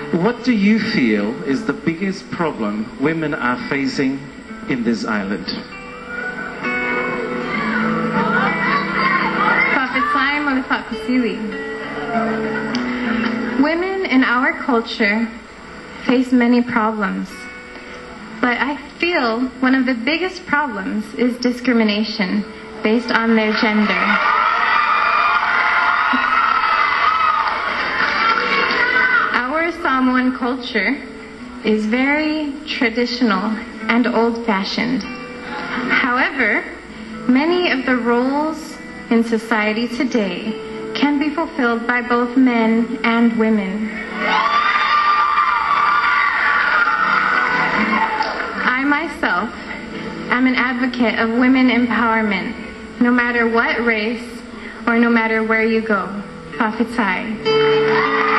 What do you feel is the biggest problem women are facing in this island? Women in our culture face many problems, but I feel one of the biggest problems is discrimination based on their gender. Our Samoan culture is very traditional and old-fashioned. However, many of the roles in society today can be fulfilled by both men and women. I myself am an advocate of women empowerment, no matter what race or no matter where you go. Faafetai.